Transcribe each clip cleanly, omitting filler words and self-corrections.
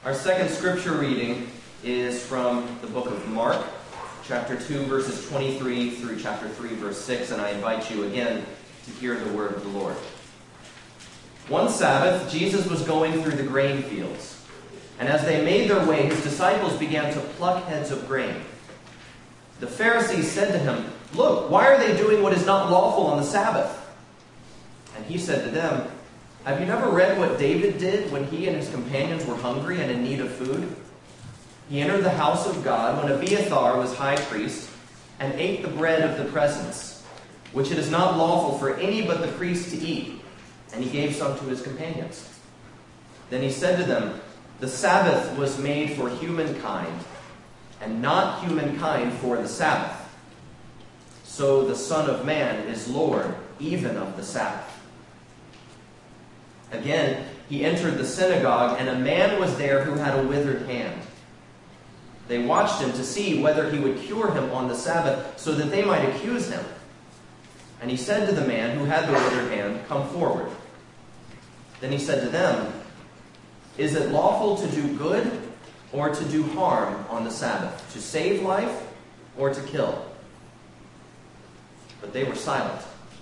Our second scripture reading is from the book of Mark, chapter 2, verses 23 through chapter 3, verse 6, and I invite you again to hear the word of the Lord. One Sabbath, Jesus was going through the grain fields, and as they made their way, his disciples began to pluck heads of grain. The Pharisees said to him, "Look, why are they doing what is not lawful on the Sabbath?" And he said to them, "Have you never read what David did when he and his companions were hungry and in need of food? He entered the house of God when Abiathar was high priest and ate the bread of the presence, which it is not lawful for any but the priest to eat, and he gave some to his companions. Then he said to them, 'The Sabbath was made for humankind, and not humankind for the Sabbath. So the Son of Man is Lord even of the Sabbath.' Again, he entered the synagogue, and a man was there who had a withered hand. They watched him to see whether he would cure him on the Sabbath, so that they might accuse him. And he said to the man who had the withered hand, 'Come forward.' Then he said to them, 'Is it lawful to do good or to do harm on the Sabbath, to save life or to kill?' But they were silent.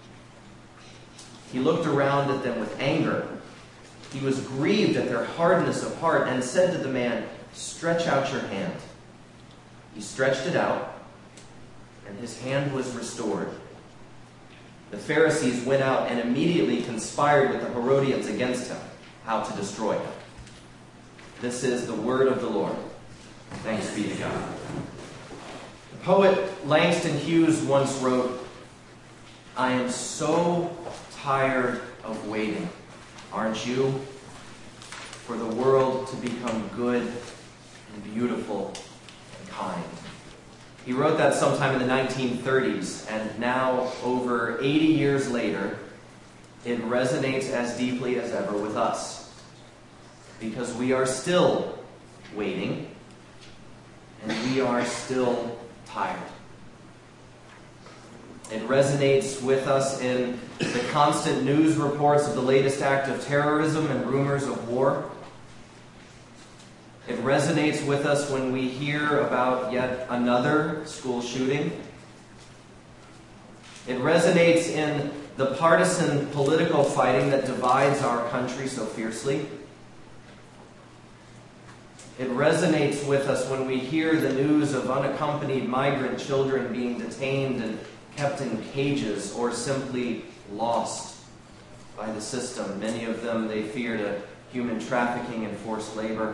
He looked around at them with anger. He was grieved at their hardness of heart and said to the man, 'Stretch out your hand.' He stretched it out, and his hand was restored. The Pharisees went out and immediately conspired with the Herodians against him, how to destroy him." This is the word of the Lord. Thanks be to God. The poet Langston Hughes once wrote, "I am so tired of waiting, aren't you, for the world to become good and beautiful and kind." He wrote that sometime in the 1930s, and now, over 80 years later, it resonates as deeply as ever with us, because we are still waiting, and we are still tired. It resonates with us in the constant news reports of the latest act of terrorism and rumors of war. It resonates with us when we hear about yet another school shooting. It resonates in the partisan political fighting that divides our country so fiercely. It resonates with us when we hear the news of unaccompanied migrant children being detained and kept in cages or simply lost by the system. Many of them, they feared human trafficking and forced labor.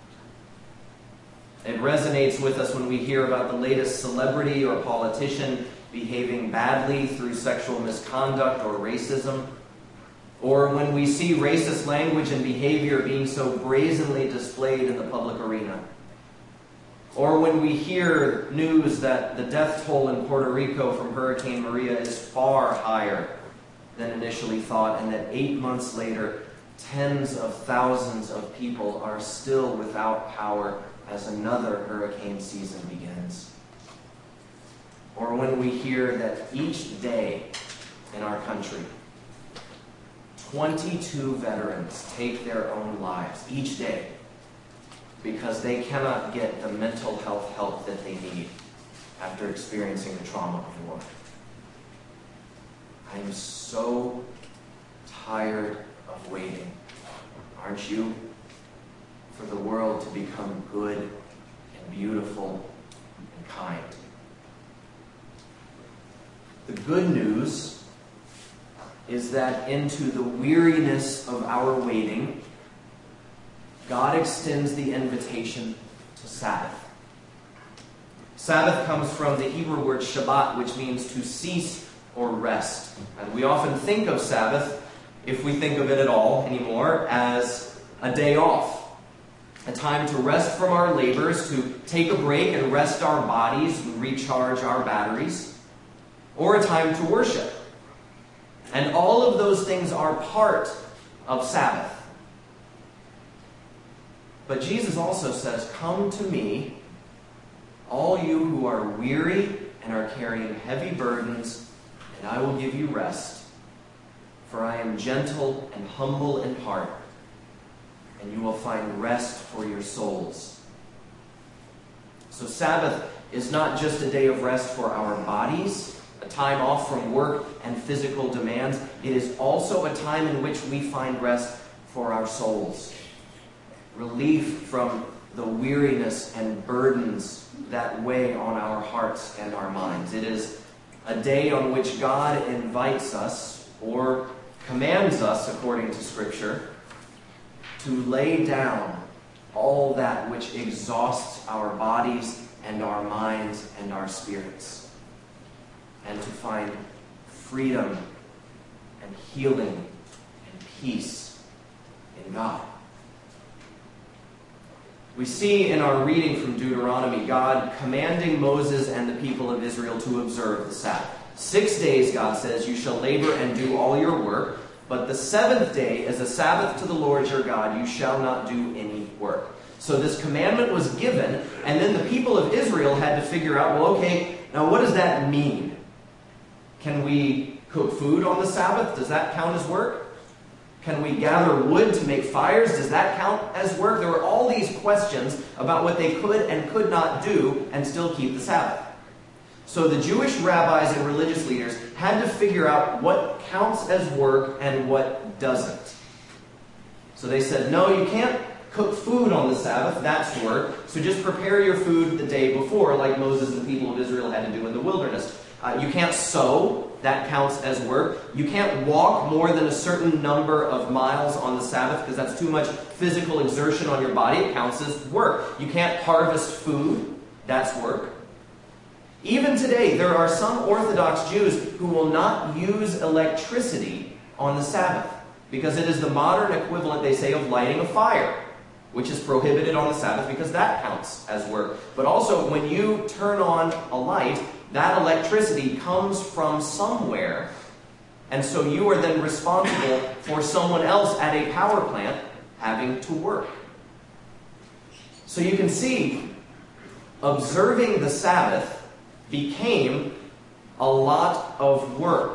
It resonates with us when we hear about the latest celebrity or politician behaving badly through sexual misconduct or racism, or when we see racist language and behavior being so brazenly displayed in the public arena. Or when we hear news that the death toll in Puerto Rico from Hurricane Maria is far higher than initially thought, and that 8 months later, tens of thousands of people are still without power as another hurricane season begins. Or when we hear that each day in our country, 22 veterans take their own lives each day, because they cannot get the mental health help that they need after experiencing the trauma of war. I am so tired of waiting, aren't you, for the world to become good and beautiful and kind. The good news is that into the weariness of our waiting, God extends the invitation to Sabbath. Sabbath comes from the Hebrew word Shabbat, which means to cease or rest. And we often think of Sabbath, if we think of it at all anymore, as a day off. A time to rest from our labors, to take a break and rest our bodies and recharge our batteries. Or a time to worship. And all of those things are part of Sabbath. But Jesus also says, "Come to me, all you who are weary and are carrying heavy burdens, and I will give you rest. For I am gentle and humble in heart, and you will find rest for your souls. So Sabbath is not just a day of rest for our bodies, a time off from work and physical demands. It is also a time in which we find rest for our souls. Relief from the weariness and burdens that weigh on our hearts and our minds. It is a day on which God invites us, or commands us, according to Scripture, to lay down all that which exhausts our bodies and our minds and our spirits, and to find freedom and healing and peace in God. We see in our reading from Deuteronomy God commanding Moses and the people of Israel to observe the Sabbath. 6 days, God says, you shall labor and do all your work, but the seventh day is a Sabbath to the Lord your God. You shall not do any work. So this commandment was given, and then the people of Israel had to figure out, well, okay, now what does that mean? Can we cook food on the Sabbath? Does that count as work? Can we gather wood to make fires? Does that count as work? There were all these questions about what they could and could not do and still keep the Sabbath. So the Jewish rabbis and religious leaders had to figure out what counts as work and what doesn't. So they said, no, you can't cook food on the Sabbath, that's work. So just prepare your food the day before, like Moses and the people of Israel had to do in the wilderness. You can't sew, that counts as work. You can't walk more than a certain number of miles on the Sabbath because that's too much physical exertion on your body. It counts as work. You can't harvest food, that's work. Even today, there are some Orthodox Jews who will not use electricity on the Sabbath because it is the modern equivalent, they say, of lighting a fire, which is prohibited on the Sabbath because that counts as work. But also, when you turn on a light, that electricity comes from somewhere, and so you are then responsible for someone else at a power plant having to work. So you can see, observing the Sabbath became a lot of work,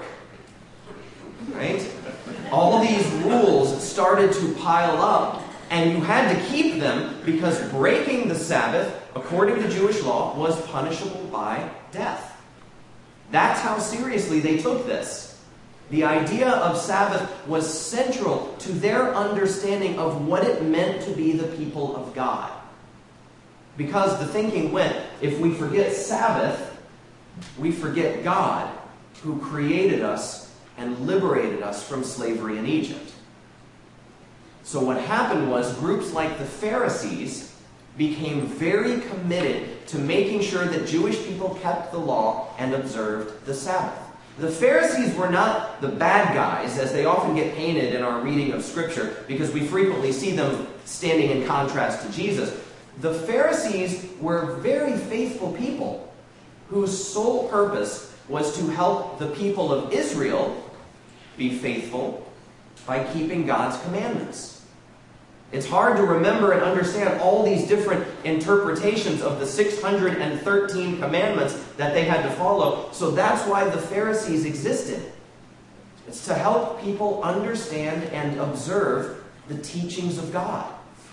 right? All these rules started to pile up, and you had to keep them because breaking the Sabbath, according to Jewish law, was punishable by death. That's how seriously they took this. The idea of Sabbath was central to their understanding of what it meant to be the people of God. Because the thinking went, if we forget Sabbath, we forget God, who created us and liberated us from slavery in Egypt. So what happened was groups like the Pharisees became very committed to making sure that Jewish people kept the law and observed the Sabbath. The Pharisees were not the bad guys, as they often get painted in our reading of Scripture, because we frequently see them standing in contrast to Jesus. The Pharisees were very faithful people whose sole purpose was to help the people of Israel be faithful by keeping God's commandments. It's hard to remember and understand all these different interpretations of the 613 commandments that they had to follow. So that's why the Pharisees existed. It's to help people understand and observe the teachings of God.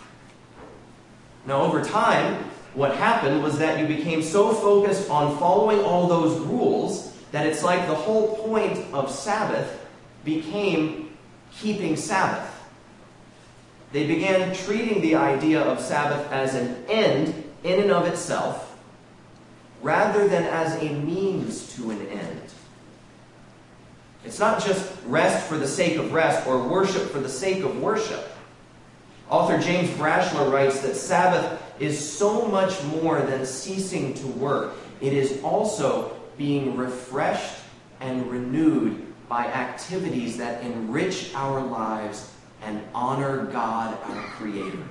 Now, over time, what happened was that you became so focused on following all those rules that it's like the whole point of Sabbath became keeping Sabbath. They began treating the idea of Sabbath as an end in and of itself, rather than as a means to an end. It's not just rest for the sake of rest or worship for the sake of worship. Author James Brashler writes that Sabbath is so much more than ceasing to work. It is also being refreshed and renewed by activities that enrich our lives and honor God, our Creator.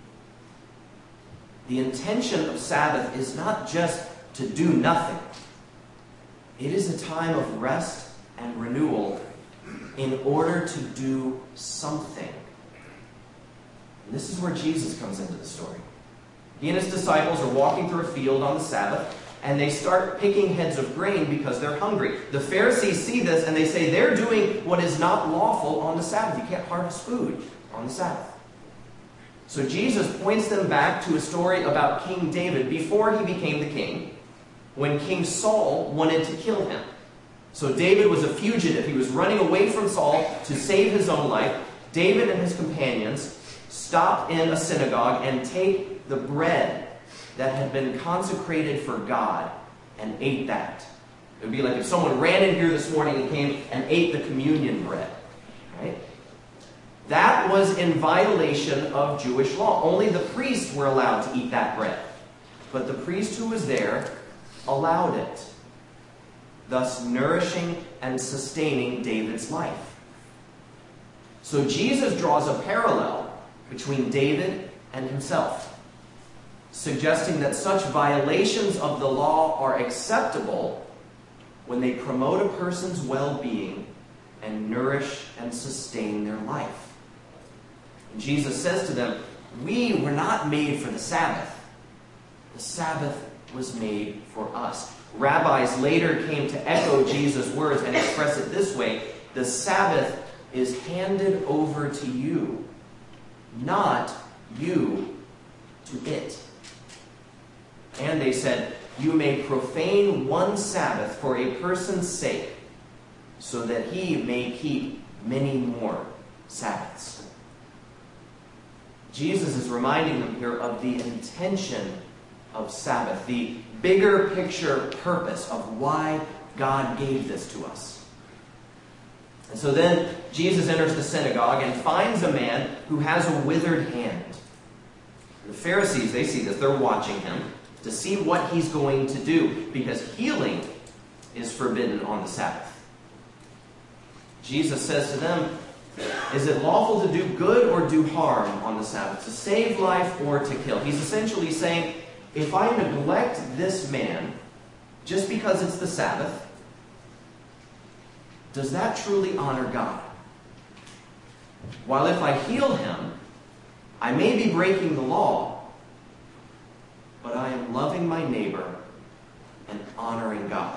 The intention of Sabbath is not just to do nothing. It is a time of rest and renewal in order to do something. And this is where Jesus comes into the story. He and his disciples are walking through a field on the Sabbath, and they start picking heads of grain because they're hungry. The Pharisees see this, and they say they're doing what is not lawful on the Sabbath. You can't harvest food on the Sabbath. So Jesus points them back to a story about King David before he became the king, when King Saul wanted to kill him. So David was a fugitive. He was running away from Saul to save his own life. David and his companions stopped in a synagogue and take the bread that had been consecrated for God and ate that. It would be like if someone ran in here this morning and came and ate the communion bread. Right? That was in violation of Jewish law. Only the priests were allowed to eat that bread. But the priest who was there allowed it, thus nourishing and sustaining David's life. So Jesus draws a parallel between David and himself, suggesting that such violations of the law are acceptable when they promote a person's well-being and nourish and sustain their life. And Jesus says to them, we were not made for the Sabbath. The Sabbath was made for us. Rabbis later came to echo Jesus' words and express it this way: the Sabbath is handed over to you, not you to it. And they said, you may profane one Sabbath for a person's sake, so that he may keep many more Sabbaths. Jesus is reminding them here of the intention of Sabbath, the bigger picture purpose of why God gave this to us. And so then Jesus enters the synagogue and finds a man who has a withered hand. The Pharisees, they see this. They're watching him to see what he's going to do, because healing is forbidden on the Sabbath. Jesus says to them, is it lawful to do good or do harm on the Sabbath, to save life or to kill? He's essentially saying, if I neglect this man just because it's the Sabbath, does that truly honor God? While if I heal him, I may be breaking the law, but I am loving my neighbor and honoring God.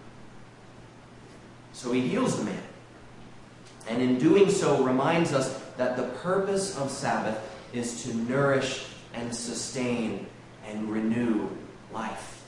So he heals the man. And in doing so, reminds us that the purpose of Sabbath is to nourish and sustain and renew life.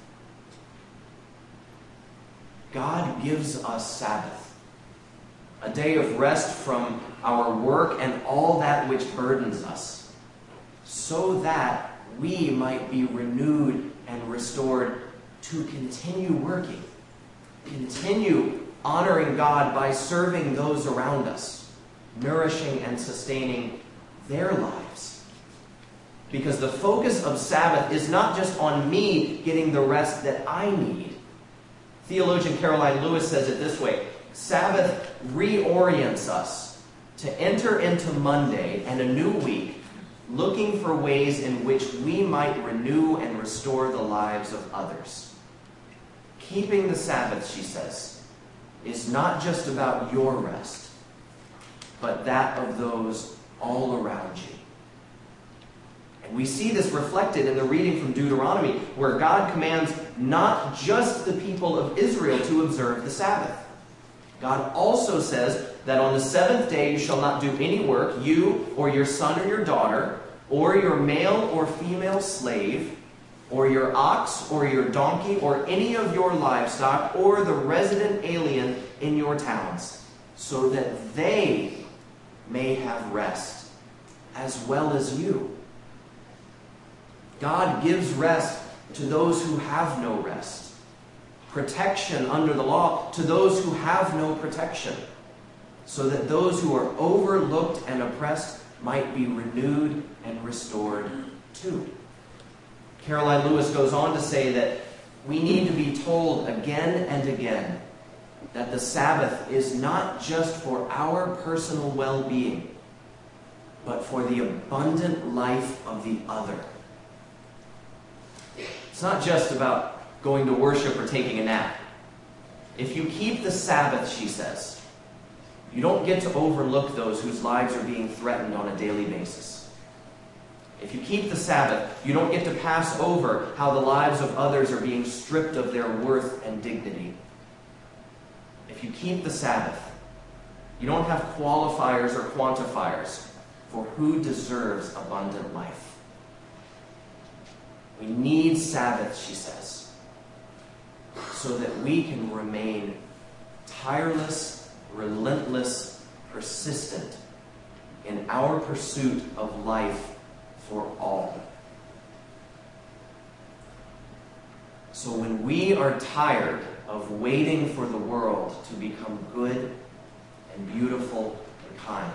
God gives us Sabbath, a day of rest from our work and all that which burdens us, so that we might be renewed and restored to continue working, continue honoring God by serving those around us, nourishing and sustaining their lives. Because the focus of Sabbath is not just on me getting the rest that I need. Theologian Caroline Lewis says it this way: Sabbath reorients us to enter into Monday and a new week looking for ways in which we might renew and restore the lives of others. Keeping the Sabbath, she says, is not just about your rest, but that of those all around you. And we see this reflected in the reading from Deuteronomy, where God commands not just the people of Israel to observe the Sabbath. God also says that on the seventh day you shall not do any work, you or your son or your daughter, or your male or female slave, or your ox or your donkey, or any of your livestock, or the resident alien in your towns, so that they may have rest as well as you. God gives rest to those who have no rest, protection under the law to those who have no protection, so that those who are overlooked and oppressed might be renewed and restored too. Caroline Lewis goes on to say that we need to be told again and again that the Sabbath is not just for our personal well-being, but for the abundant life of the other. It's not just about going to worship or taking a nap. If you keep the Sabbath, she says, you don't get to overlook those whose lives are being threatened on a daily basis. If you keep the Sabbath, you don't get to pass over how the lives of others are being stripped of their worth and dignity. If you keep the Sabbath, you don't have qualifiers or quantifiers for who deserves abundant life. We need Sabbath, she says, so that we can remain tireless, relentless, persistent in our pursuit of life for all. So when we are tired of waiting for the world to become good and beautiful and kind,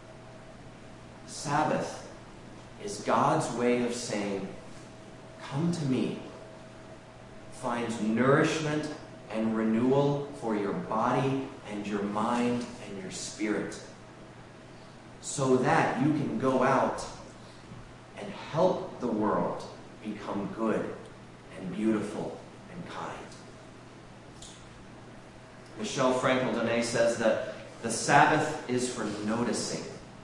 Sabbath is God's way of saying, come to me. Find nourishment and renewal for your body and your mind and your spirit, so that you can go out and help the world become good and beautiful and kind. Michel Frankel-Donnet says that the Sabbath is for noticing.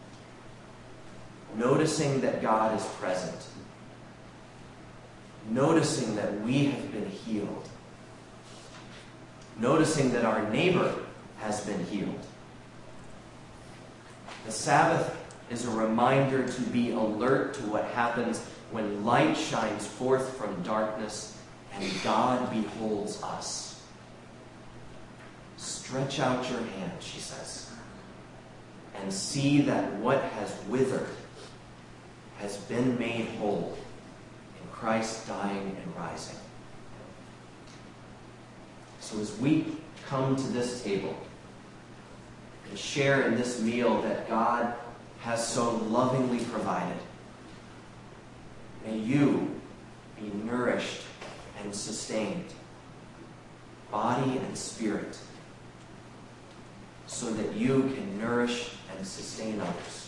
Noticing that God is present. Noticing that we have been healed. Noticing that our neighbor has been healed. The Sabbath is a reminder to be alert to what happens when light shines forth from darkness and God beholds us. Stretch out your hand, she says, and see that what has withered has been made whole in Christ dying and rising. So as we come to this table and share in this meal that God has so lovingly provided, may you be nourished and sustained, body and spirit, so that you can nourish and sustain others.